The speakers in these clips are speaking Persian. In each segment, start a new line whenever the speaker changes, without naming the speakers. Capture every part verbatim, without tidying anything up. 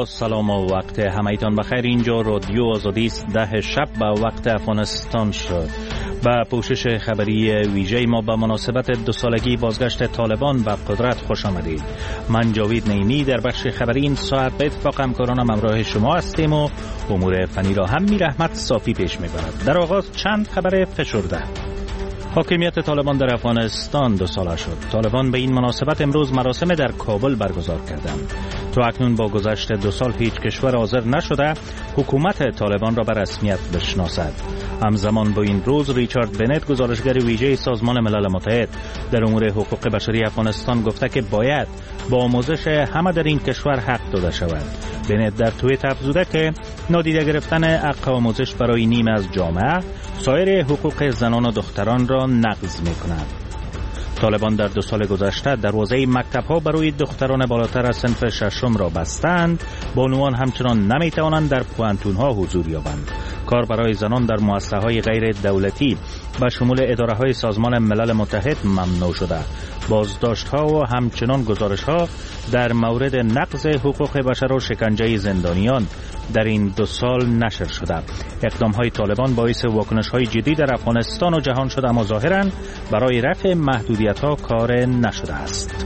با سلام و وقت همایتان بخیر. اینجا رادیو آزادی است. ده شب به وقت افغانستان شد. با پوشش خبری ویژه ما به مناسبت دو سالگی بازگشت طالبان به قدرت خوش آمدید. من جاوید نعیمی در بخش خبری این ساعت به اتفاق همکارانم همراه شما هستیم و امور فنی را هم میر احمد صافی پیش میبرد. در آغاز چند خبر فشرده. حاکمیت طالبان در افغانستان دو ساله شد. طالبان به این مناسبت امروز مراسم در کابل برگزار کردند. تا اکنون با گذشت دو سال هیچ کشور حاضر نشده حکومت طالبان را به رسمیت بشناسد. همزمان با این روز ریچارد بنت، گزارشگر ویژه سازمان ملل متحد در امور حقوق بشری افغانستان، گفته که باید با آموزش همه در این کشور حق داده شود. بنت در توییت افزوده که نادیده گرفتن حق آموزش برای نیم از جامعه سایر حقوق زنان و دختران را نقض می‌کند. طالبان در دو سال گذشته دروازه مکتب‌ها برای دختران بالاتر از صنف ششم را بستند. بانوان همچنان نمی‌توانند در پوانتون‌ها حضور یابند. کار برای زنان در مؤسسه‌های غیر دولتی به شمول اداره‌های سازمان ملل متحد ممنوع شده. بازداشت‌ها و همچنان گزارش‌ها در مورد نقض حقوق بشر و شکنجه زندانیان در این دو سال نشر شده. اقدام‌های طالبان باعث واکنش‌های جدی در افغانستان و جهان شده، اما ظاهراً برای رفع محدودیت‌ها کار نشده است.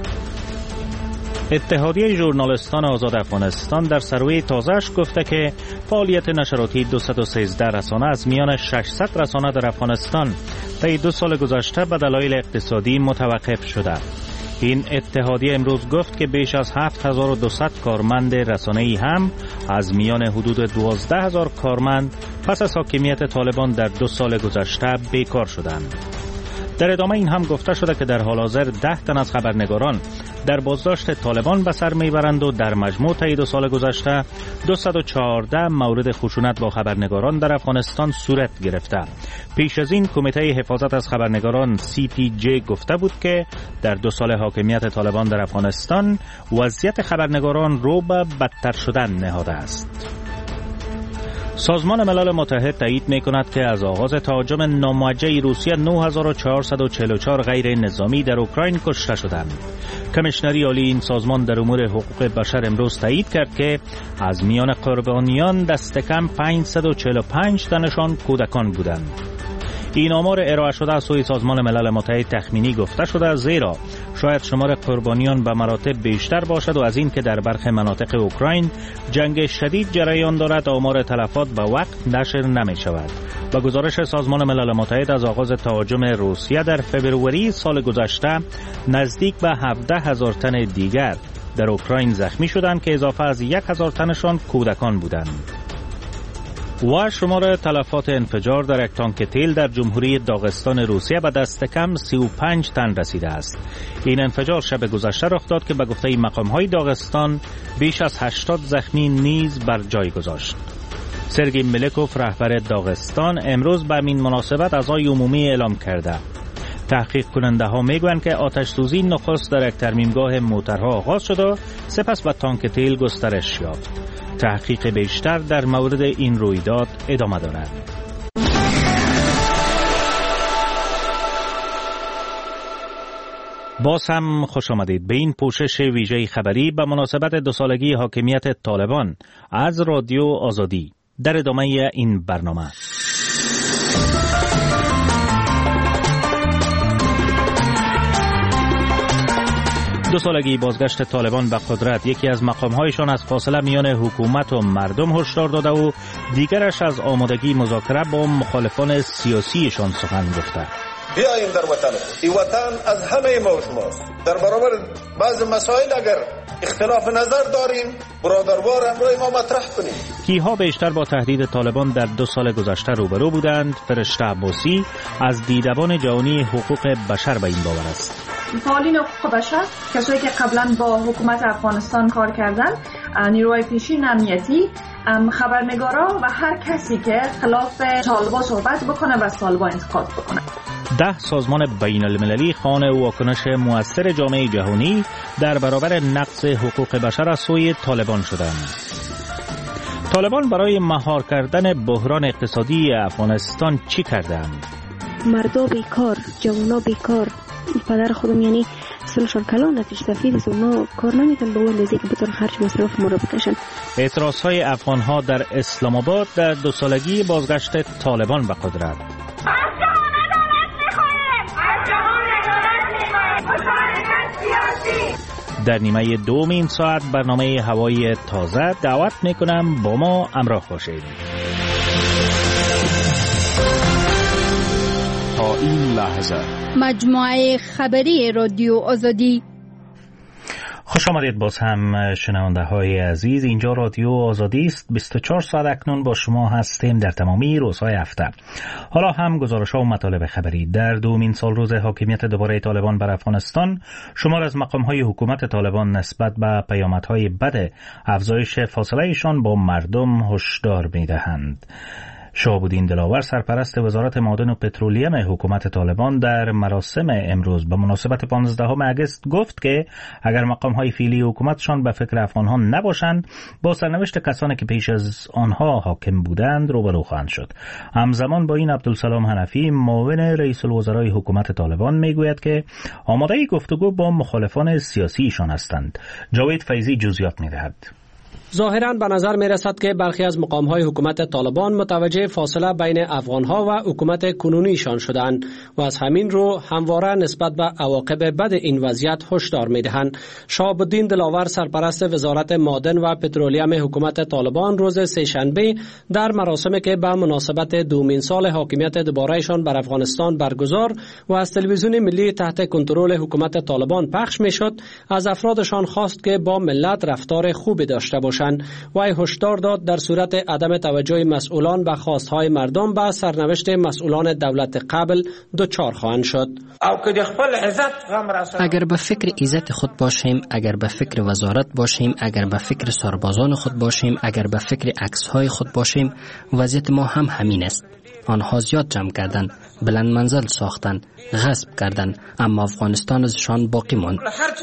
اتحادیه ژورنالیستان آزاد افغانستان در سروی تازه‌اش گفته که فعالیت نشراتی دویست و سیزده رسانه از میان ششصد رسانه در افغانستان طی دو سال گذشته به دلایل اقتصادی متوقف شده. این اتحادیه امروز گفت که بیش از هفت هزار و دویست کارمند رسانه‌ای هم از میان حدود دوازده هزار کارمند پس از حاکمیت طالبان در دو سال گذشته بیکار شدند. در ادامه این هم گفته شده که در حال حاضر ده تن از خبرنگاران در بازداشت طالبان به سر میبرند و در مجموع طی دو سال گذشته دویست و چهارده مورد خشونت با خبرنگاران در افغانستان صورت گرفته. پیش از این کمیته حفاظت از خبرنگاران سی پی جی گفته بود که در دو سال حاکمیت طالبان در افغانستان وضعیت خبرنگاران رو به بدتر شدن نهاده است. سازمان ملل متحد تایید می‌کند که از آغاز تهاجم ناموجه روسیه نه هزار و چهارصد و چهل و چهار غیر نظامی در اوکراین کشته شدند. کمیشنری عالی این سازمان در امور حقوق بشر امروز تایید کرد که از میان قربانیان دست کم پانصد و چهل و پنج تنشان کودکان بودند. این آمار ارائه شده از سوی سازمان ملل متحد تخمینی گفته شده، زیرا شاید شمار قربانیان به مراتب بیشتر باشد و از این که در برخی مناطق اوکراین جنگ شدید جریان دارد آمار تلفات به وقت نشر نمی شود. با گزارش سازمان ملل متحد از آغاز تهاجم روسیه در فبروری سال گذشته نزدیک به هفده هزار تن دیگر در اوکراین زخمی شدند که اضافه از یک هزار تنشان کودکان بودند. و شمار تلفات انفجار در یک تانک تیل در جمهوری داغستان روسیه به دست کم سی و پنج تن رسیده است. این انفجار شب گذشته رخ داد که به گفته مقام‌های داغستان بیش از هشتاد زخمی نیز بر جای گذاشت. سرگی ملکوف، رهبر داغستان، امروز به این مناسبت عزای عمومی اعلام کرده. تحقیق کننده ها میگویند که آتش سوزی نخست در یک ترمیمگاه موترها آغاز شد و سپس به تانک تیل گسترش یافت. تحقیق بیشتر در مورد این رویداد ادامه دارد. باز هم خوش آمدید به این پوشش ویژه خبری به مناسبت دو سالگی حاکمیت طالبان از رادیو آزادی. در ادامه این برنامه دو سالگی بازگشت طالبان به قدرت، یکی از مقام‌هایشان از فاصله میان حکومت و مردم هشدار داده و دیگرش از آمادگی مذاکره با مخالفان سیاسیشان سخن گفته.
بیاییم در وطن، این وطن از همه ما و شماست. در برابر بعض مسائل اگر اختلاف نظر داریم برادروار امروی ما مطرح کنیم.
کیها بیشتر با تهدید طالبان در دو سال گذشته روبرو بودند؟ فرشته عباسی از دیدبان جهانی حقوق بشر به این باور است.
فعالین حقوق بشر، کسایی که قبلا با حکومت افغانستان کار کردن، نیروهای پیشین امنیتی، خبرنگارا و هر کسی که خلاف طالبان صحبت بکنه و طالبان انتقاد بکنه.
ده سازمان بین المللی خواهان واکنش مؤثر جامعه جهانی در برابر نقض حقوق بشر از سوی طالبان شدند. طالبان برای مهار کردن بحران اقتصادی افغانستان چی کردند؟
مردا بیکار، جوانا بیکار. پدر خودم یعنی محصولشان کلان است، سفید است و اونا کار نمیتونن به اون اندازه که بتونن خرج مصرف ما رو بکشن.
اعتراضهای افغان‌ها در اسلام آباد در دو سالگی بازگشت طالبان به قدرت. در نیمه دوم این ساعت برنامه هوایی تازه دعوت میکنم با ما همراه باشید.
تا این لحظه
مجموعه خبری رادیو آزادی.
خوش آمدید باز هم شنونده های عزیز. اینجا رادیو آزادی است. بیست و چهار ساعت اکنون با شما هستیم در تمامی روزهای هفته. حالا هم گزارش ها و مطالب خبری. در دومین سال روز حاکمیت دوباره طالبان بر افغانستان، شمار از مقام های حکومت طالبان نسبت به پیامدهای بد افزایش فاصله ایشان با مردم هشدار می‌دهند. شهاب‌الدین دلاور سرپرست وزارت معادن و پترولیم حکومت طالبان در مراسم امروز به مناسبت پانزدهم اگست گفت که اگر مقام‌های فعلی حکومتشان به فکر افغان‌ها نباشند، با سرنوشت کسانی که پیش از آنها حاکم بودند روبرو خواهند شد. همزمان با این عبدالسلام حنفی معاون رئیس الوزرای حکومت طالبان میگوید که آماده گفتگو با مخالفان سیاسیشان هستند. جاوید فیضی جزئیات می‌دهد.
ظاهراً به نظر می رسد که برخی از مقام‌های حکومت طالبان متوجه فاصله بین افغان‌ها و حکومت کنونیشان شدند و از همین رو همواره نسبت به عواقب بد این وضعیت هشدار می‌دهند. شهاب‌الدین دلاور سرپرست وزارت معادن و پترولیم حکومت طالبان روز سه‌شنبه در مراسمی که به مناسبت دومین سال حاکمیت دوباره‌شان بر افغانستان برگزار و از تلویزیون ملی تحت کنترل حکومت طالبان پخش می‌شد، از افرادشان خواست که با ملت رفتار خوبی داشته باشند. وی هشدار داد در صورت عدم توجه مسئولان به خواستهای مردم به سرنوشت مسئولان دولت قبل دچار خواهند شد.
اگر به فکر عزت خود باشیم، اگر به فکر وزارت باشیم، اگر به فکر سربازان خود باشیم، اگر به فکر عکس‌های خود باشیم، وضعیت ما هم همین است. آنها زیاد جمع کردند، بلند منزل ساختند، غصب کردند، اما افغانستان ازشان باقی ماند.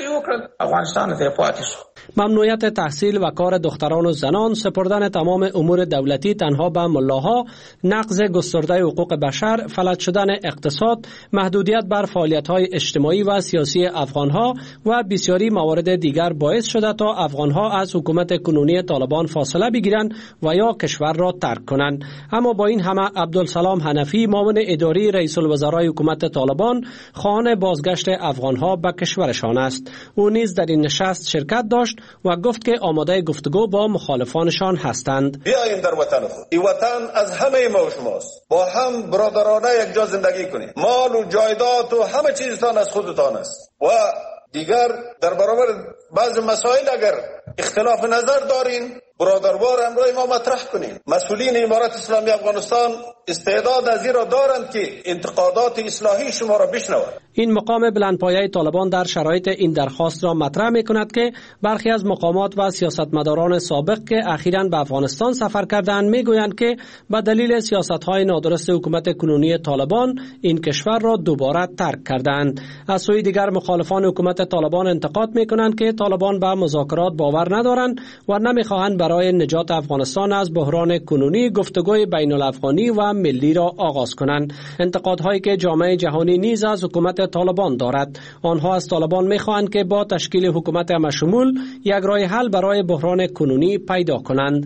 ممنوعیت تحصیل و کار دختران و زنان، سپردن تمام امور دولتی تنها به ملاها، نقض گسترده حقوق بشر، فلج شدن اقتصاد، محدودیت بر فعالیت‌های اجتماعی و سیاسی افغان‌ها و بسیاری موارد دیگر باعث شده تا افغان‌ها از حکومت کنونی طالبان فاصله بگیرند و یا کشور را ترک کنند. اما با این همه عبدالسلام حنفی معاون اداری رئیس الوزرای حکومت طالبان خواهان بازگشت افغان‌ها به کشورشان است. او نیز در این نشست شرکت داشت و گفت که آماده گفتگو با مخالفانشان هستند.
بیاییم در وطن خود. این وطن از همه ما و شماست. با هم برادرانه یک جا زندگی کنیم. مال و جایداد و همه چیزتان از خودتان است. و دیگر در برابر بعض مسائل اگر اختلاف نظر دارین، برادروار امروز ما مطرح کنیم. مسئولین امارت اسلامی افغانستان استعداد از این را دارند که انتقادات اصلاحی شما را بشنوند.
این مقام بلندپایه طالبان در شرایط این درخواست را مطرح می کند که برخی از مقامات و سیاستمداران سابق که اخیراً به افغانستان سفر کردند می گویند که به دلیل سیاست‌های نادرست حکومت کنونی طالبان این کشور را دوباره ترک کردند. از سوی دیگر مخالفان حکومت طالبان انتقاد می کنند که طالبان به مذاکرات باور ندارند و نمی خواهند برای نجات افغانستان از بحران کنونی گفتگوی بین الافغانی و ملی را آغاز کنند. انتقادهایی که جامعه جهانی نیز از حکومت طالبان دارد. آنها از طالبان می‌خواهند که با تشکیل حکومت همشمول یک راه حل برای بحران کنونی پیدا کنند.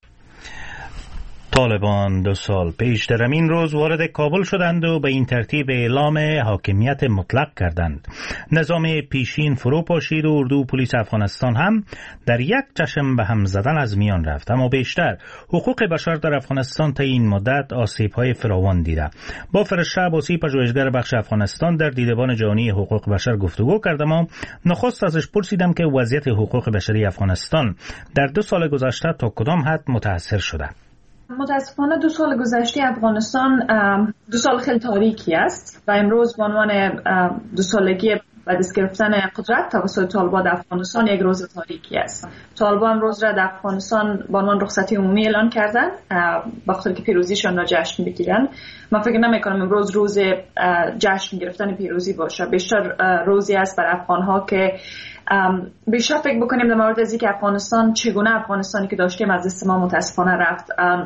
طالبان دو سال پیش در همین روز وارد کابل شدند و به این ترتیب اعلام حاکمیت مطلق کردند. نظام پیشین فرو پاشید و اردو و پلیس افغانستان هم در یک چشم به هم زدن از میان رفت. اما بیشتر حقوق بشر در افغانستان تا این مدت آسیب‌های فراوان دیده. با فرشته عباسی پژوهشگر بخش افغانستان در دیدبان جهانی حقوق بشر گفتگو کردم و نخست ازش پرسیدم که وضعیت حقوق بشری افغانستان در دو سال گذشته تا کدام حد متأثر شده.
متاسفانه دو سال گذشته افغانستان دو سال خیلی تاریکی است و امروز به عنوان دو سالگی و دست گرفتن قدرت توسط طالبان در افغانستان یک روز تاریکی است. طالبان روز را در افغانستان به عنوان رخصتی عمومی اعلان کردن به خاطر که پیروزیشان را جشن بگیرن. من فکر نمی‌کنم امروز روز جشن گرفتن پیروزی باشه. بیشتر روزی است برای افغان‌ها که بیشتر فکر بکنیم در مورد از اینکه افغانستان چگونه افغانستانی که داشتیم از دست ما متاسفانه رفت.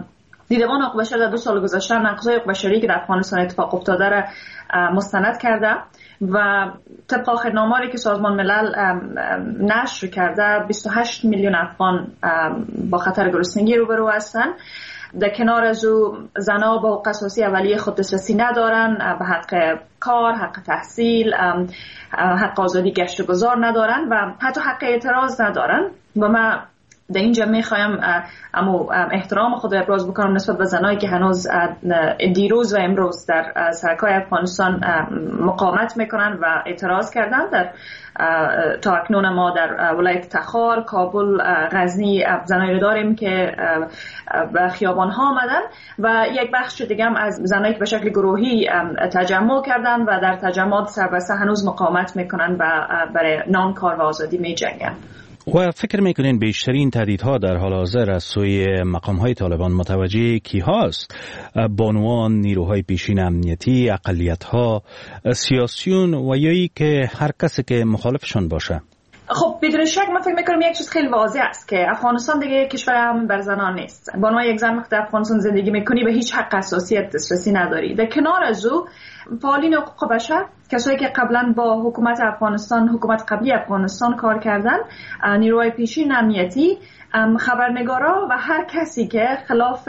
دیدبان حقوق بشر در دو سال گذشته نقض‌های حقوق بشری که در افغانستان اتفاق افتاده را مستند کرده و طبق آخرنامه‌ای که سازمان ملل نشر کرده بیست و هشت میلیون افغان با خطر گرسنگی روبرو هستند. در کنار از او زنها با حقوق اساسی اولیه خود دسترسی ندارن، به حق کار، حق تحصیل، حق آزادی گشت و گذار ندارن و حتی حق اعتراض ندارن. و من در اینجا میخوایم اما احترام خود ابراز بکنم نسبت به زنایی که هنوز دیروز و امروز در سرکای افغانستان مقاومت میکنن و اعتراض کردن. در تا اکنون ما در ولایت تخار، کابل، غزنی زنایی رو داریم که به خیابان ها آمدن و یک بخش دیگه هم از زنایی که به شکل گروهی تجمع کردن و در تجمعات سربسته هنوز مقاومت میکنن و برای نان، کار و آزادی میجنگن.
و فکر میکنین بیشترین تهدیدها در حال حاضر از سوی مقامهای طالبان متوجه کی هاست؟ بانوان، نیروهای پیشین امنیتی، اقلیت‌ها، سیاسیون و یایی که هر کسی که مخالفشون باشه؟
خب بدون شک من فکر میکنم یک چیز خیلی واضح است که افغانستان دیگه کشور هم بر زنان نیست. به عنوان یک زن وقتی در افغانستان زندگی میکنی به هیچ حق اساسی دسترسی نداری. در کنار از او فعالین حقوق بشر، کسایی که قبلا با حکومت افغانستان، حکومت قبلی افغانستان کار کردن، نیروهای پیشین امنیتی، خبرنگارا و هر کسی که خلاف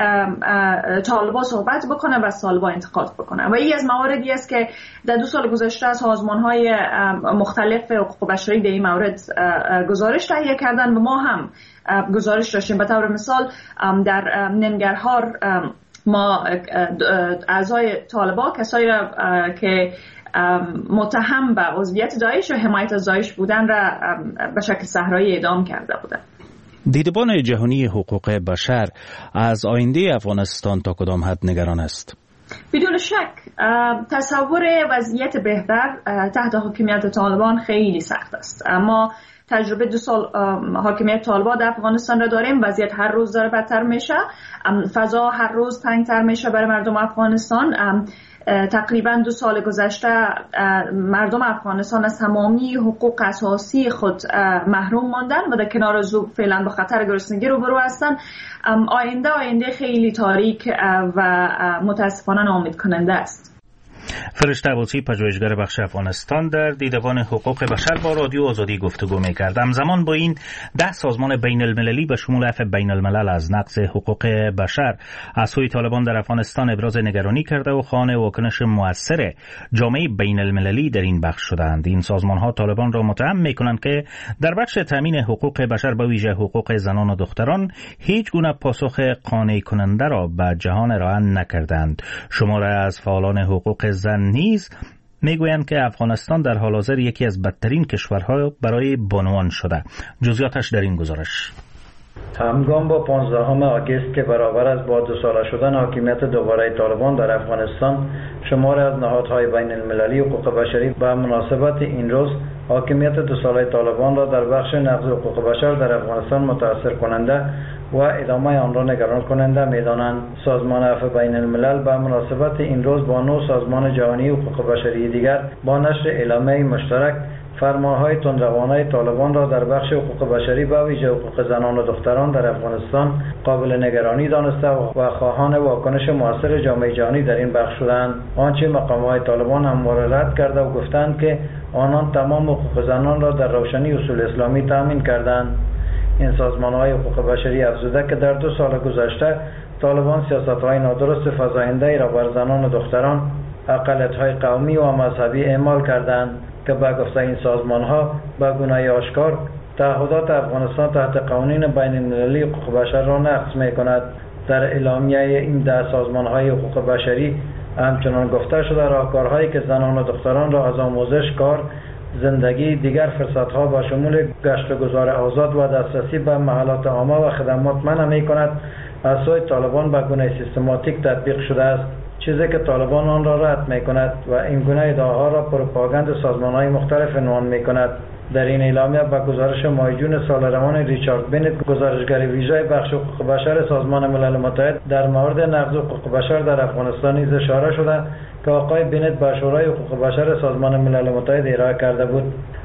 طالبان صحبت بکنه و طالبان انتقاد بکنه. و این از مواردی است که در دو سال گذشته از سازمان‌های مختلف حقوق بشری در این مورد گزارش تهیه کردن و ما هم گزارش داشتیم. به طور مثال در ننگرهار ما اعضای طالبان، کسایی را که متهم به عضویت داعش و حمایت از داعش بودن را به شکل صحرایی اعدام کرده بودند.
دیدبان جهانی حقوق بشر از آینده افغانستان تا کدام حد نگران است؟
بدون شک تصور وضعیت بهتر تحت حکومت طالبان خیلی سخت است. اما تجربه دو سال حاکمیت طالبان در افغانستان را داریم. وضعیت هر روز داره بدتر میشه، فضا هر روز تنگتر میشه برای مردم افغانستان. تقریبا دو سال گذشته مردم افغانستان از تمامی حقوق اساسی خود محروم ماندن و در کنار از او فعلا با خطر گرسنگی روبرو هستند. آینده آینده خیلی تاریک و متاسفانه ناامید کننده است.
فرشته عباسی، پژوهشگر بخش افغانستان، در دیدبان حقوق بشر با رادیو آزادی گفتگو می‌کرد. همزمان با این ده سازمان بین المللی به شمول عفو بین الملل از نقض حقوق بشر از سوی طالبان در افغانستان ابراز نگرانی کرده و خواهان واکنش مؤثر جامعه بین المللی در این بخش شدند. این سازمان‌ها طالبان را متهم می‌کنند که در بخش تامین حقوق بشر به ویژه حقوق زنان و دختران هیچ گونه پاسخ قانع کننده را به جهان ارائه نکردند. شماره از فعالان حقوق زن نیز میگویند که افغانستان در حال حاضر یکی از بدترین کشورها برای بانوان شده. جزئیاتش در این گزارش.
همگام با پانزدهم آگوست که برابر است با دو ساله شدن حاکمیت دوباره طالبان در افغانستان، شماری از نهادهای بین المللی حقوق بشری به مناسبت این روز حاکمیت دو ساله طالبان را در بخش نقض حقوق بشر در افغانستان متاثر کننده و ادامه آن را نگران کننده می‌دانند. سازمان عفو بین الملل به مناسبت این روز با نو سازمان جهانی حقوق بشری دیگر با نشر اعلامیه مشترک فرمانهای تندروانه طالبان را در بخش حقوق بشری به ویژه حقوق زنان و دختران در افغانستان قابل نگرانی دانسته و خواهان واکنش مؤثر جامعه جهانی در این بخش شدند. آنچه مقام‌های طالبان هم رد کرده و گفتند که آنان تمام حقوق زنان را در روشنی اصول اسلامی تامین کردند. این سازمان‌های حقوق بشری افزوده که در دو سال گذشته طالبان سیاست‌های نادرست فزاینده‌ای را بر زنان و دختران، اقلیت‌های قومی و مذهبی اعمال کردند که به گفته این سازمان‌ها به گونه‌ای آشکار تعهدات افغانستان تحت قوانین بین المللی حقوق بشر را نقض می‌کند. در اعلامیه این ده سازمان‌های حقوق بشری همچنان گفته شده راهکارهایی که زنان و دختران را از آموزش، کار، زندگی، دیگر فرصت‌ها با شمول گشت و گذار آزاد و دسترسی به محلات عامه و خدمات منع می‌کند از سوی طالبان به گونه سیستماتیک تطبیق شده است، چیزی که طالبان آن را رد می‌کند و این گونه ادعاها را پروپاگاند سازمان‌های مختلف عنوان می‌کند. در این اعلامیه به گزارش ماه جون سال روان ریچارد بنت، گزارشگر ویژه بخش حقوق بشر سازمان ملل متحد در مورد نقض حقوق بشر در افغانستان نیز اشاره شده که آقای بنت به شورای حقوق بشر سازمان ملل متحد ارائه کرده بود.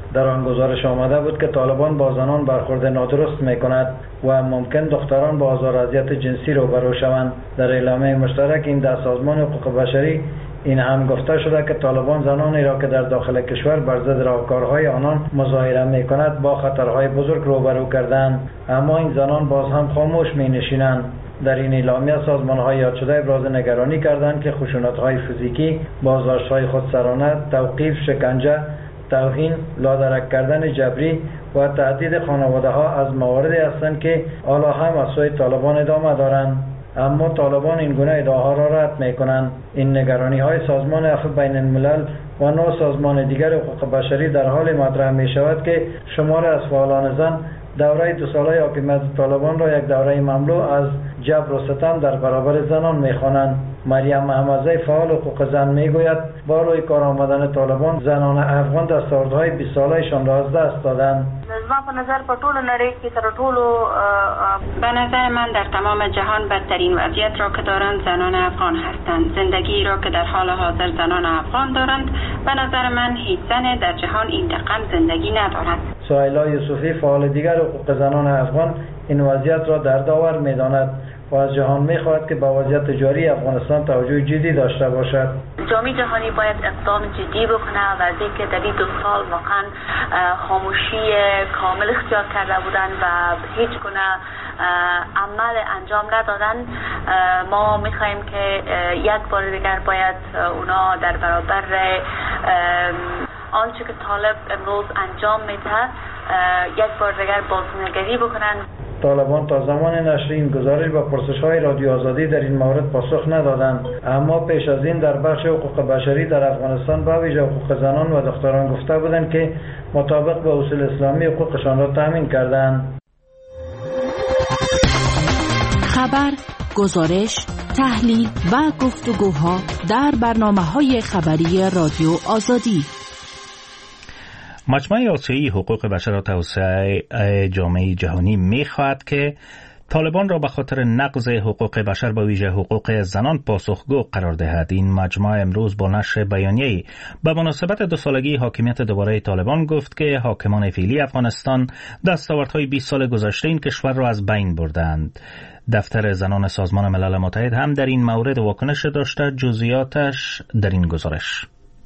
در آن گزارش آمده بود که طالبان با زنان برخورد نادرست میکند و ممکن دختران با آزار و اذیت جنسی روبرو شوند. در اعلامیه مشترک این در سازمان حقوق بشری این هم گفته شده که طالبان زنانی را که در داخل کشور بر ضد راهکارهای آنان مظاهره میکند با خطرهای بزرگ روبرو کردند، اما این زنان باز هم خاموش می نشینند. در این اعلامیه سازمان‌های یاد شده ابراز نگرانی کردند که خشونت‌های فیزیکی، بازداشت‌های خودسرانه، توقیف، شکنجه، توهین، لادرک کردن جبری و تهدید خانواده‌ها از مواردی هستند که حالا هم از سوی طالبان ادامه دارند. اما طالبان این گونه ادعاها را رد می‌کنند. این نگرانی‌های سازمان عفو بین الملل و نو سازمان دیگر حقوق بشری در حال مطرح می‌شود که شمار از فعالان زن دوره دو ساله حاکمیت طالبان را یک دوره مملو از جبر و ستم در برابر زنان می‌خوانند. مریم محمدزی فعال حقوق زن میگوید با روی کار آمدن طالبان زنان افغان دستاوردهای بیست ساله‌شان را از دست دادند.
زما په نظر په ټولو نړۍ کې تر ټولو به نظر من در تمام جهان بدترین وضعیت را که دارند زنان افغان هستند. زندگی را که در حال حاضر زنان افغان دارند به نظر من هیچ زن در جهان این رقم زندگی ندارد.
سهیلا یوسفی فعال دیگر حقوق زنان افغان این وضعیت را دردآور می‌داند و از جهان می‌خواهد که با وضعیت جاری افغانستان توجه جدی داشته باشد.
جامعه جهانی باید اقدام جدی بکنه و از اینکه در این دو سال واقعا خاموشی کامل اختیار کرده بودند و هیچ گونه عمل انجام ندادن. ما می‌خواهیم که یک بار دیگر باید اونا در برابر آنچه که طالب امروز انجام میده یک بار دیگر بازنگری بکنن.
طالبان تا زمان نشر این گزارش با پرسش‌های رادیو آزادی در این مورد پاسخ ندادند، اما پیش از این در بخش حقوق بشری در افغانستان با ویژه حقوق زنان و دختران گفته بودند که مطابق با اصول اسلامی حقوقشان را تامین کردند.
خبر، گزارش، تحلیل و گفتگوها در برنامه‌های خبری رادیو آزادی.
مجمع آسیایی حقوق بشر و توسعه جامعه جهانی می‌خواهد که طالبان را به خاطر نقض حقوق بشر به ویژه حقوق زنان پاسخگو قرار دهد. این مجمع امروز با نشر بیانیه‌ای به مناسبت دو سالگی حاکمیت دوباره طالبان گفت که حاکمان فعلی افغانستان دستاوردهای بیست سال گذشته این کشور را از بین بردند. دفتر زنان سازمان ملل متحد هم در این مورد واکنش داشته. جزئیاتش در این گزارش.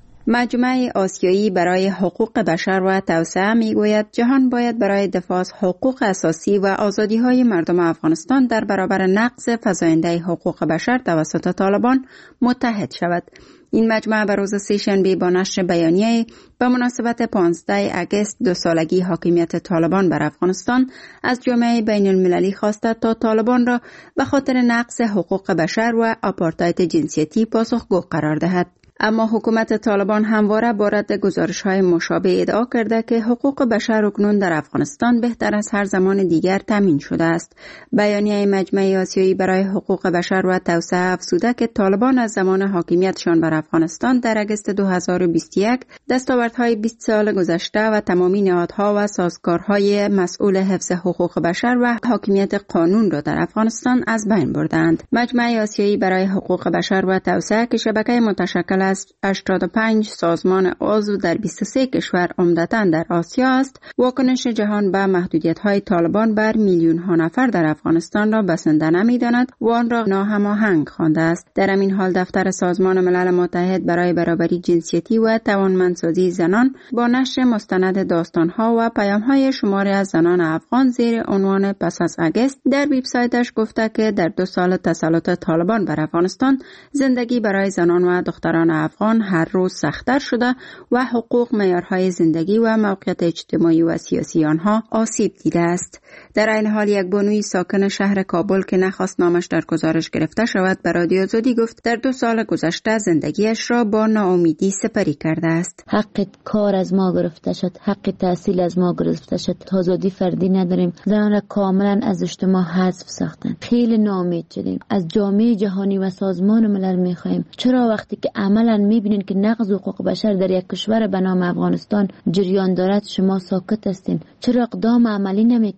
مجمع آسیایی برای حقوق بشر و توسعه میگوید جهان باید برای دفاع از حقوق اساسی و آزادی‌های مردم افغانستان در برابر نقض فزاینده حقوق بشر توسط طالبان متحد شود. این مجمع بر روز سه‌شنبه با نشر بیانیه به مناسبت پانزده اگست دو سالگی حاکمیت طالبان بر افغانستان از جامعه بین المللی خواسته تا طالبان را به خاطر نقض حقوق بشر و آپارتاید جنسیتی پاسخگو قرار دهد. اما حکومت طالبان همواره با رد گزارش‌های مشابه ادعا کرده که حقوق بشر اکنون در افغانستان بهتر از هر زمان دیگر تامین شده است. بیانیه مجمع آسیایی برای حقوق بشر و توسعه افزوده که طالبان از زمان حاکمیتشان بر افغانستان در اگست دو هزار و بیست و یک دستاوردهای بیست سال گذشته و تمامی نهادها و سازگارهای مسئول حفظ حقوق بشر و حاکمیت قانون را در افغانستان از بین بردند. مجمع آسیایی برای حقوق بشر و توسعه که شبکه متشکل از هشتاد و پنج سازمان عضو در بیست و سه کشور عمدتاً در آسیا است، واکنش جهان به محدودیت‌های طالبان بر میلیون‌ها نفر در افغانستان را بسنده نمی‌داند و آن را ناهماهنگ خوانده است. در همین حال دفتر سازمان ملل متحد برای برابری جنسیتی و توانمندسازی زنان با نشر مستند داستان‌ها و پیام‌های شماری از زنان افغان زیر عنوان پس از اگست در وبسایتش گفته که در دو سال تسلط طالبان بر افغانستان زندگی برای زنان و دختران افغان هر روز سخت‌تر شده و حقوق، معیارهای زندگی و موقعیت اجتماعی و سیاسی آنها آسیب دیده است. در این حال یک بانوی ساکن شهر کابل که نخواست نامش در گزارش گرفته شود به رادیو آزادی گفت در دو سال گذشته زندگیش را با ناامیدی سپری کرده است.
حق کار از ما گرفته شد، حق تحصیل از ما گرفته شد، آزادی فردی نداریم، زنان را کاملا از اجتماع حذف ساختن. خیلی ناامید شدیم. از جامعه جهانی و سازمان ملل می‌خواهیم چرا وقتی که عملاً می‌بینین که نقض حقوق بشر در یک کشور به نام افغانستان جریان دارد شما ساکت هستین؟ چرا اقدام عملی نمی‌کنین؟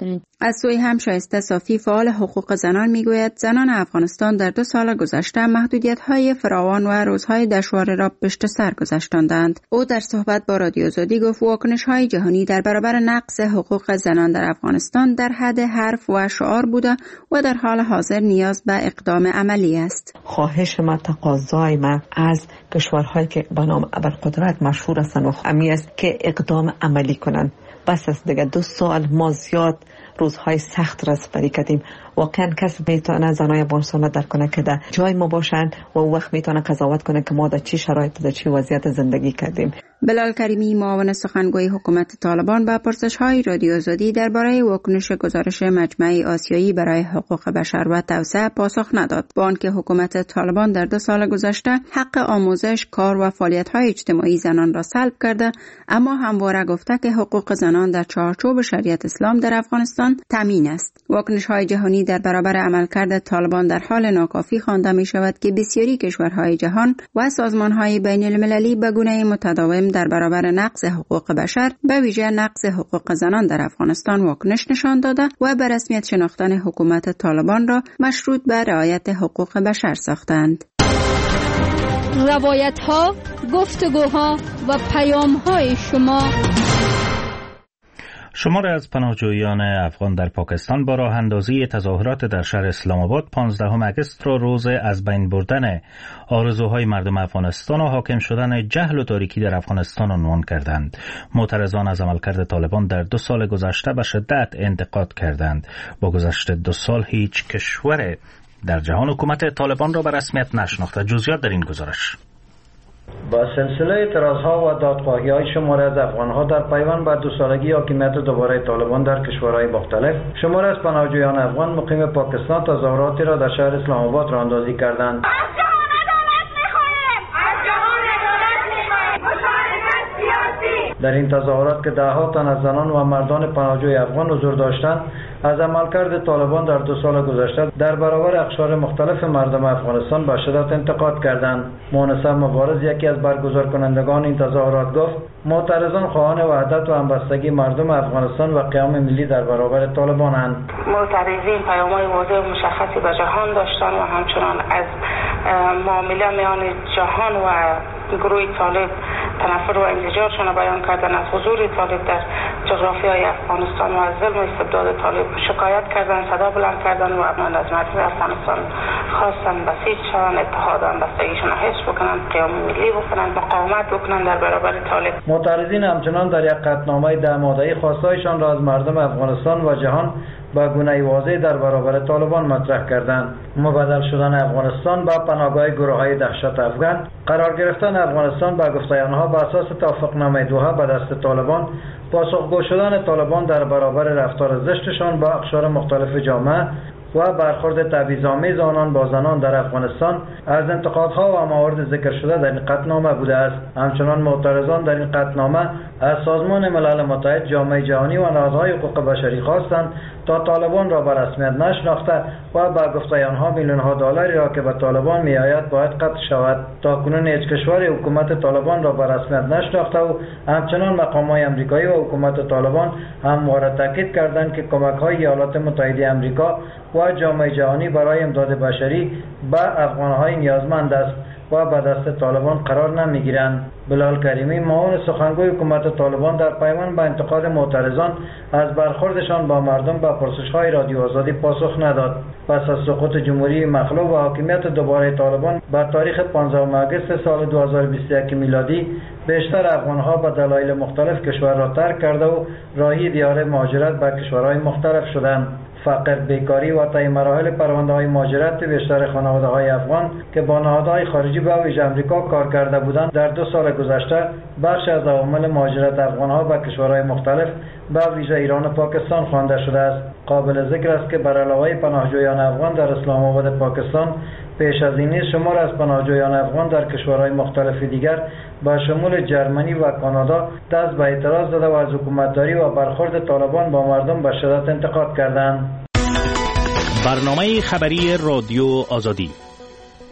از سوی هم شایسته صافی فعال حقوق زنان میگوید زنان افغانستان در دو سال گذشته محدودیت‌های فراوان و روزهای دشوار را پشت سر گذاشتند. او در صحبت با رادیو آزادی گفت واکنش‌های جهانی در برابر نقض حقوق زنان در افغانستان در حد حرف و شعار بوده و در حال حاضر نیاز به اقدام عملی است.
خواهش ما، تقاضای ما از کشورهایی که به نام ابرقدرت مشهور هستند و امی است که اقدام عملی کنند. بس از دیگه دو سال ما زیاد روزهای سخت را سپری کردیم. واقعا کسی میتونه زنای افغانستان در کنه که در جای ما باشند و وقت میتونه قضاوت کنه که ما در چی شرایط در چی وضعیت زندگی کردیم.
بلال کریمی، معاون سخنگوی حکومت طالبان، با پرسش‌های رادیو آزادی درباره واکنش گزارش مجمع آسیایی برای حقوق بشر و توسعه پاسخ نداد، با آنکه حکومت طالبان در دو سال گذشته حق آموزش، کار و فعالیت‌های اجتماعی زنان را سلب کرده، اما همواره گفته که حقوق زنان در چارچوب شریعت اسلام در افغانستان تامین است. واکنش‌های جهانی در برابر عملکرد طالبان در حال ناکافی خوانده می‌شود که بسیاری کشورهای جهان و سازمان‌های بین‌المللی به گونه متداوم در برابر نقض حقوق بشر، به ویژه نقض حقوق زنان در افغانستان واکنش نشان داده و به رسمیت شناختن حکومت طالبان را مشروط به رعایت حقوق بشر ساختند.
روایت‌ها، گفتگوها و پیام‌های شما.
شماری از پناهجویان افغان در پاکستان با راه اندازی تظاهرات در شهر اسلام آباد پانزدهم اگست را روز از بین بردن آرزوهای مردم افغانستان و حاکم شدن جهل و تاریکی در افغانستان عنوان کردند. معترضان از عملکرد طالبان در دو سال گذشته به شدت انتقاد کردند. با گذشت دو سال هیچ کشور در جهان حکومت طالبان را به رسمیت نشناخته. جزئیات در این گزارش.
با سلسله اعتراضها و دادخواهی‌های شماری از افغان‌ها در پیوند به دو سالگی حاکمیت دوباره طالبان در کشورهای مختلف، شماری از پناهجویان افغان مقیم پاکستان تظاهراتی را در شهر اسلام آباد راهاندازی کردند. در این تظاهرات که ده‌ها تن از زنان و مردان پناهجوی افغان حضور داشتند، از عملکرد طالبان در دو سال گذشته در برابر اقشار مختلف مردم افغانستان به شدت انتقاد کردند. مونس مبارز، یکی از برگزار کنندگان این تظاهرات، گفت معترضان خواهان وحدت و همبستگی مردم افغانستان و قیام ملی در برابر طالبانند.
معترضین پیام‌های واضح و مشخصی به جهان داشتند و همچنان از معامله میان جهان و گروه طالب تنفر و انزجارشان بیان کردن، از حضور طالب در جغرافیای افغانستان و از ظلم و استبداد طالب شکایت کردن، صدا بلند کردن و ابنان از مردم افغانستان خواستن بسیج شوند، اتحاد و همبستگیشون را حفظ بکنن، قیام ملی بکنن، مقاومت بکنن در برابر طالب.
معترضین همچنان در یک قطعنامه ده ماده‌ای خواستهایشان را از مردم افغانستان و جهان با گونه واضح در برابر طالبان مطرح کردند. مبادل شدن افغانستان با پناهگاه گروه‌های دهشت افغان، قرار گرفتن افغانستان با گفته آنها بر اساس توافقنامه دوحه به دست طالبان، پاسخگو شدن طالبان در برابر رفتار زشتشان با اقشار مختلف جامعه و برخورد تبعیض‌آمیز آنان با زنان در افغانستان از انتقادها و موارد ذکر شده در این قطعنامه بوده است. همچنان معترضان در این قطعنامه از سازمان ملل متحد، جامعه جهانی و نهادهای حقوق بشری خواستند تا طالبان را به رسمیت نشناخته و با گفته آنها میلیون‌ها دلاری را که به طالبان میآید باید قطع شود. تا کنون هیچ کشور حکومت طالبان را به رسمیت نشناخته و همچنان مقام‌های آمریکایی و حکومت طالبان همواره تاکید کردند که کمک‌های ایالات متحده آمریکا و جامعه جهانی برای امداد بشری به افغان‌های نیازمند است و به دست طالبان قرار نمیگیرند. بلال کریمی، معاون سخنگوی حکومت طالبان، در پیوند به انتقاد معترضان از برخوردشان با مردم به پرسش‌های رادیو آزادی پاسخ نداد. پس از سقوط جمهوری مخلوع و حاکمیت دوباره طالبان به تاریخ پانزدهم اگست سال دو هزار و بیست و یک میلادی، بیشتر افغان‌ها به دلایل مختلف کشور را ترک کرده و راهی دیار مهاجرت به کشورهای مختلف شدند. فقر، بیکاری و طی مراحل پرونده‌های مهاجرت بیشتر خانواده‌های افغان که با نهادهای خارجی به ویژه آمریکا کار کرده بودند، در دو سال گذشته بخش از عوامل مهاجرت افغان‌ها به کشورهای مختلف به ویژه ایران و پاکستان خوانده شده است. قابل ذکر است که بر علاوه پناهجویان افغان در اسلام آباد پاکستان، پیش از این نیز شمار از پناهجویان افغان در کشورهای مختلف دیگر با شمول جرمنی و کانادا دست به اعتراض داده و از حکومتداری و برخورد طالبان با مردم به شدت انتقاد کردند.
برنامه خبری رادیو آزادی.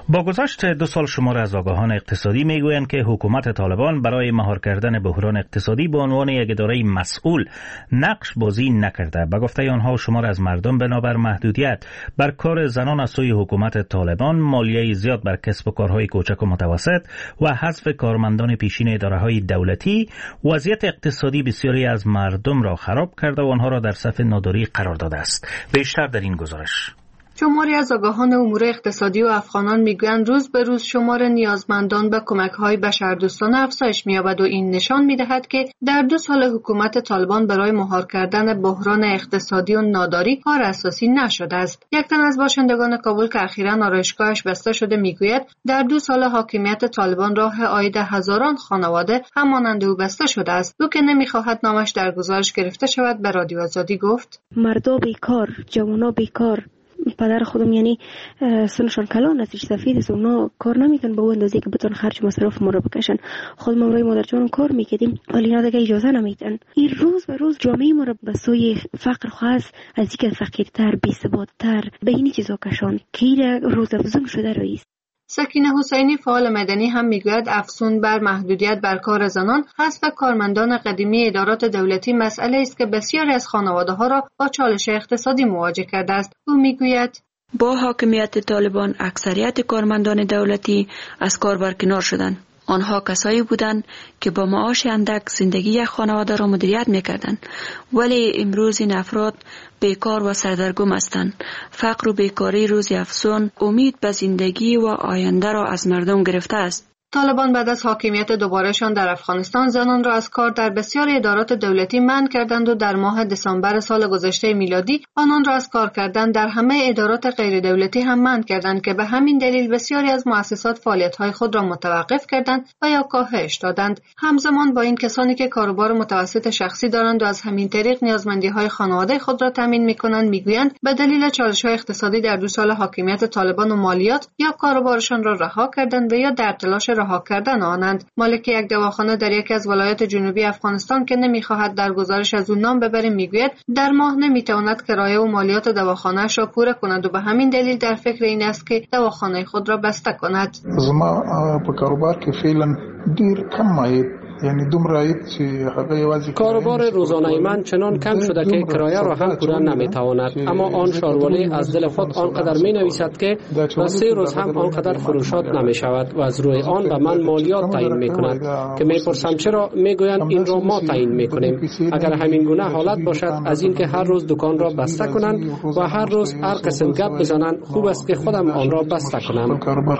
با گذشت دو سال شمار از آگاهان اقتصادی میگویند که حکومت طالبان برای مهار کردن بحران اقتصادی به عنوان یک اداره مسئول نقش بازی نکرده. به گفته آنها شمار از مردم بنابر محدودیت بر کار زنان از سوی حکومت طالبان، مالیه زیاد بر کسب و کارهای کوچک و متوسط و حذف کارمندان پیشین اداره‌های دولتی وضعیت اقتصادی بسیاری از مردم را خراب کرده و آنها را در صف ناداری قرار داده است. بیشتر در این گزارش.
شماری از آگاهان امور اقتصادی و افغانان میگویند روز به روز شمار نیازمندان به کمک‌های بشردوستانه افزایش می‌یابد و این نشان می‌دهد که در دو سال حکومت طالبان برای مهار کردن بحران اقتصادی و ناداری کار اساسی نشده است. یک تن از باشندگان کابل که اخیراً آرایشگاهش بسته شده میگوید در دو سال حاکمیت طالبان راه عاید هزاران خانواده همانند او بسته شده است. او که نمی‌خواهد نامش در گزارش گرفته شود به رادیو آزادی گفت:
مردا بیکار، جوانا بیکار. پدر خودم یعنی سنشان کلان است، سفید است، اونا کار نمیکنن به اون اندازه که بتون خرج مصرف ما رو بکشن. خودم امروی مادرجانم کار میکردیم ولی اینا دیگه اجازه نمیدن. این روز به روز جامعه ما رو به سوی فقر خواست، از اینکه فقیرتر، بی‌ثبات‌تر به این چیزا کشان که روز افزون شده رئیس.
سکینه حسینی فعال مدنی هم میگوید افزون بر محدودیت بر کار زنان، حذف کارمندان قدیمی ادارات دولتی مسئله است که بسیاری از خانواده‌ها را با چالش اقتصادی مواجه کرده است. او میگوید
با حاکمیت طالبان اکثریت کارمندان دولتی از کار برکنار شدند. آنها کسایی بودند که با معاش اندک زندگی یک خانواده را مدیریت میکردند، ولی امروز این افراد بیکار و سردرگم هستند. فقر و بیکاری روز افزون امید به زندگی و آینده را از مردم گرفته است.
طالبان بعد از حاکمیت دوبارهشان در افغانستان زنان را از کار در بسیاری ادارات دولتی منع کردند و در ماه دسامبر سال گذشته میلادی آنان را از کار کردن در همه ادارات غیر دولتی هم منع کردند که به همین دلیل بسیاری از مؤسسات فعالیت‌های خود را متوقف کردند و یا کاهش دادند. همزمان با این کسانی که کاروبار متوسط شخصی دارند و از همین طریق نیازمندی‌های خانواده خود را تامین می‌کنند می‌گویند به دلیل چالش‌های اقتصادی در دو سال حاکمیت طالبان و مالیات یا کاروبارشان را رها کردند و یا در تلاش رها کردن آنند. مالک یک دواخانه در یکی از ولایات جنوبی افغانستان که نمیخواهد در گزارش از او نام ببریم میگوید در ماه نمیتواند کرایه و مالیات دواخانه‌اش را پوره کند و به همین دلیل در فکر این است که دواخانه خود را بسته کند.
زما په کاروبار کې فعلا ډیر کم عاید، یعنی دومره عاید چې هغه یوازې
کاروبار روزانه من چنان کم شده که کرایه را هم پوره نمیتواند، اما آن شارولی از دل خود آنقدر می نویسد که با سه روز هم آنقدر فروشات نمی شود و از روی آن به من مالیات تعیین می کند که می پرسم چرا؟ می گویند این را ما تعیین می کنیم. اگر همین گونه حالت باشد از اینکه هر روز دکان را بسته کنند و هر روز هر قسم گپ بزنند، خوب است که خودم آن را بسته کنم.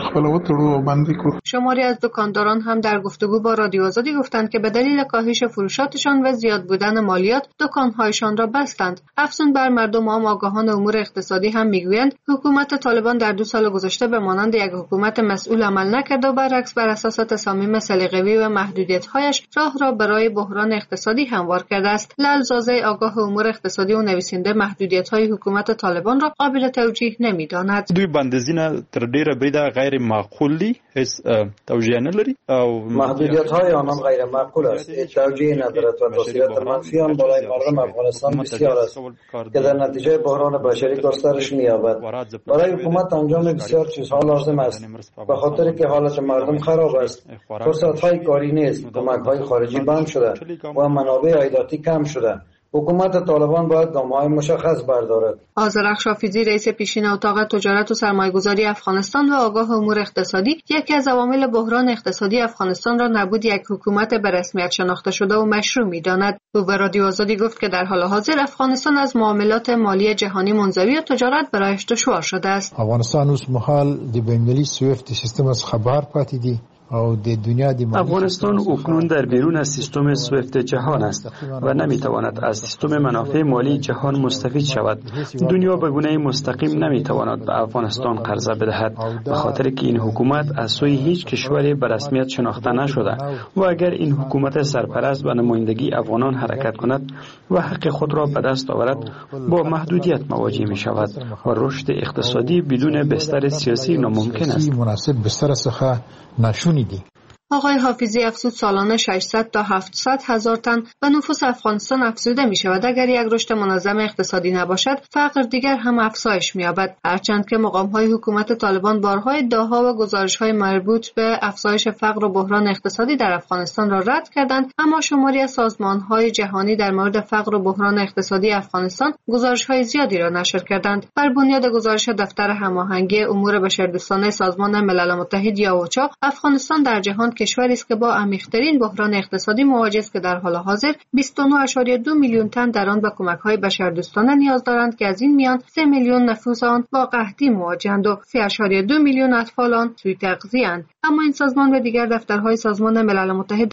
شماری از دکانداران هم در گفتگو با رادیو آزادی گفتند که به دلیل کاهش فروشاتشان و زیاد بودن مالیات دکان‌هایشان را بستند. افزون بر مردم و آگاهان امور اقتصادی هم میگویند حکومت طالبان در دو سال گذشته به مانند یک حکومت مسئول عمل نکرد و برعکس بر اساس تصامیم سلیقه‌ای و محدودیت‌هایش راه را برای بحران اقتصادی هموار کرده است. لالزازه آگاه امور اقتصادی و نویسنده محدودیت‌های حکومت طالبان را قابل توجیه نمی‌داند.
دوی بندزینه تر ډیره بریده غیر معقول دي، هیڅ توجیه نه لري او
محدودیت‌های آنان غیر معقول است. توجیه ندارد و تاثیرات منفی آن برای مردم افغانستان بسیار است که در نتیجه بحران بشری گسترش می‌یابد. برای حکومت انجام بسیار چیزها لازم است، به خاطر که حالت مردم خراب است. فرصت‌های کاری نیست، کمک‌های خارجی بند شده و منابع عایداتی کم شده. حکومت طالبان باید گام‌های مشخص بردارد.
آذرخش حافظی رئیس پیشین اتاق تجارت و سرمایه‌گذاری افغانستان و آگاه امور اقتصادی یکی از عوامل بحران اقتصادی افغانستان را نبود یک حکومت به رسمیت شناخته شده و مشروع می‌داند. او به رادیو آزادی گفت که در حال حاضر افغانستان از معاملات مالی جهانی منزوی و تجارت برایش دشوار شده است.
افغانستان اوس مهال د بین‌المللي سویفت سیستم از خبر پاتې دي.
افغانستان اکنون در بیرون از سیستم سویفت جهان است و نمیتواند از سیستم منافع مالی جهان مستفید شود. دنیا به گونه مستقیم نمیتواند به افغانستان قرضه بدهد به خاطر که این حکومت از سوی هیچ کشوری به رسمیت شناخته نشده و اگر این حکومت سرپرست به نمایندگی افغانان حرکت کند و حق خود را به دست آورد با محدودیت مواجه می شود و رشد اقتصادی بدون بستر سیاسی ناممکن است.
مناسب بستر څخه ناشونی دي.
آقای حافظی افزود سالانه ششصد تا هفتصد هزار تن به نفوس افغانستان افزوده می شود. اگر یک رشد منظم اقتصادی نباشد، فقر دیگر هم افزایش می یابد. هرچند که مقام‌های حکومت طالبان بارهای ادعاها و گزارش‌های مربوط به افزایش فقر و بحران اقتصادی در افغانستان را رد کردند، اما شماری از سازمان‌های جهانی در مورد فقر و بحران اقتصادی افغانستان گزارش‌های زیادی را نشر کردند. بر بنیاد گزارش دفتر هماهنگی امور بشردوستانه سازمان ملل متحد یا اوچا، افغانستان در جهان کشوری است که با عمیق‌ترین بحران اقتصادی مواجه است که در حال حاضر بیست و نه ممیز دو میلیون تن در آن به کمک‌های بشردوستانه نیاز دارند که از این میان سه میلیون نفوس آن با قحطی مواجه‌اند و سه ممیز دو میلیون اطفال آن سوی تغذیه‌اند. اما این سازمان و دیگر دفترهای سازمان ملل متحد